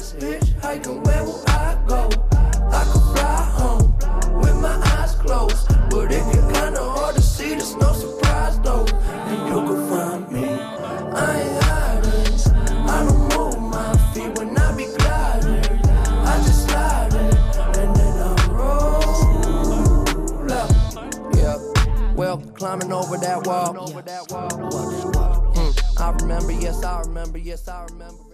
just hitchhiking, where will I go? I could fly home with my eyes closed, but it get kinda hard to see, there's no surprise though. And you could find me, I ain't hiding, I don't move my feet when I be gliding. I just slide in, and then I roll up. Yeah, well, climbing over that wall. I remember, yes, I remember, yes, I remember.